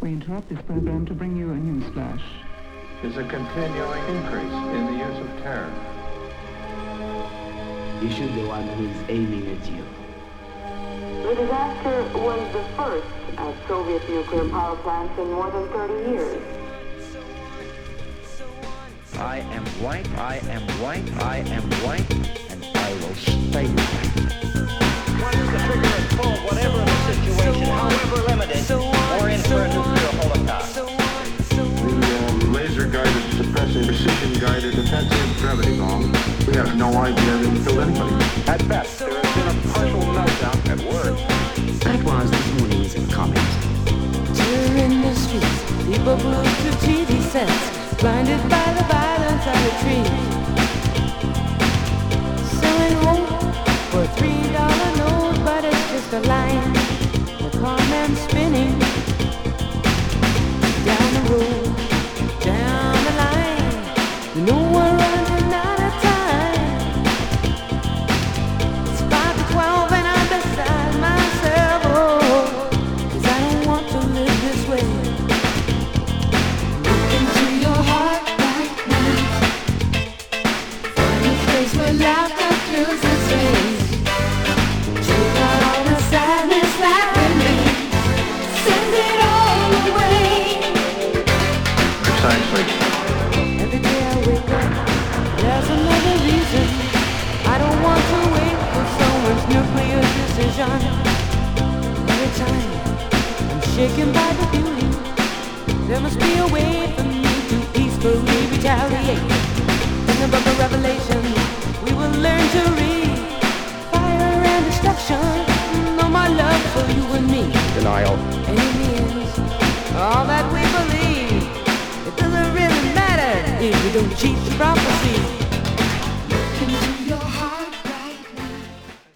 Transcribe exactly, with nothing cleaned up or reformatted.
We interrupt this program to bring you a news flash. Is a continuing increase in the use of terror. You shoot the one who is aiming at you. The disaster was the first at Soviet nuclear power plants in more than thirty years. I am white, I am white, I am white, and I will stay white. Once the trigger is pulled, whatever the situation, however limited, or in for a nuclear holocaust. The um, laser-guided, suppressing, precision-guided defensive gravity bomb. We have no idea that it killed anybody. At best, there has been a partial meltdown at worst. That was this morning's comment. Terror in the streets, people glued to T V sets, blinded by the violence of the trees. Selling hope for a three dollar note, but it's just a line. The car man spinning down the road, down the line. You know we're running out of time. It's five to twelve and I'm beside myself, oh, 'cause I don't want to live this way. Look into your heart right now. Find a place where laughter fills the space. Take out all the sadness that remains. Send it all away. Precisely. Every day I wake up, there's another reason. I don't want to wait for someone's nuclear decision. Every time I'm shaken by the beauty, there must be a way for me to peacefully retaliate. In the book of Revelation, we will learn to read fire and destruction. No more love for you and me. Denial. And in the end, all that we believe, it doesn't really matter if we don't cheat the prophecy.